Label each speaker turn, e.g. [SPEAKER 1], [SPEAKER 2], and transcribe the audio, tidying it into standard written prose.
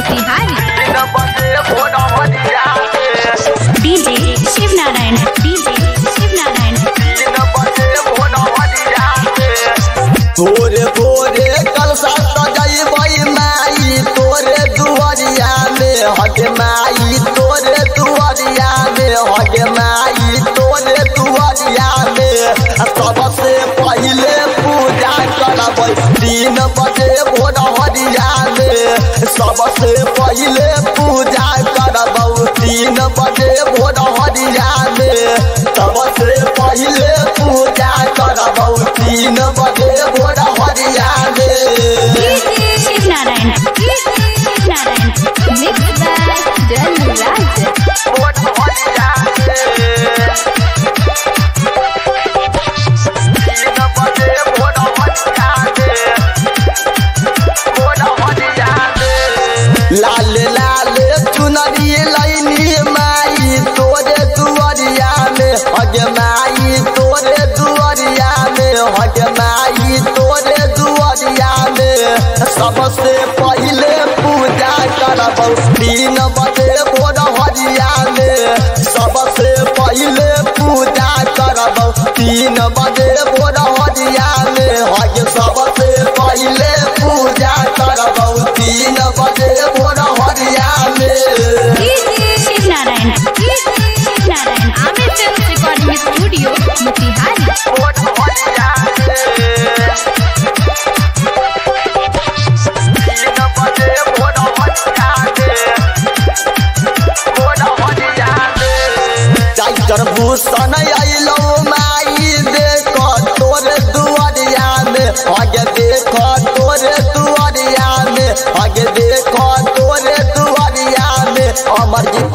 [SPEAKER 1] Motihari. DJ Shivnarayan, DJ Shivnarayan.
[SPEAKER 2] भोरे भोरे कलसा सजैबै माई तोरे दुआरिया में, हगे माई तोरे दुआरिया में, हगे माई तोरे दुआरिया में। सबसे पहले पूजा करबै 3 बजे भोरहरिया में, सबसे पहले पूजा करबै 3 बजे भोरहरिया में, सबसे पहले पूजा करबै 3 बजे भोरहरिया में।
[SPEAKER 1] शिवनारायण, शिवनारायण। Mix by Dilraj.
[SPEAKER 2] लाल लाल चुनरी लैनी माई तोरे दुआरिया में, हगे माई तोरे दुआरिया में, हगे माई तोरे दुआरिया में। सबसे पहले पूजा करबै 3 बजे भोरहरिया में, सबसे पहले पूजा करबै 3 बजे भोरहरिया में, हगे सबसे पहले पूजा करबै 3 बजे भोरहरिया में।
[SPEAKER 1] Shivnarayan, Shivnarayan. Aamir film recording studio Motihari. Tiger Bhushan अइलो माई देख तोरे दुआरिया में, हगे देख तोरे दुआरिया में, हगे देख तोरे दुआरिया में। अमरजीत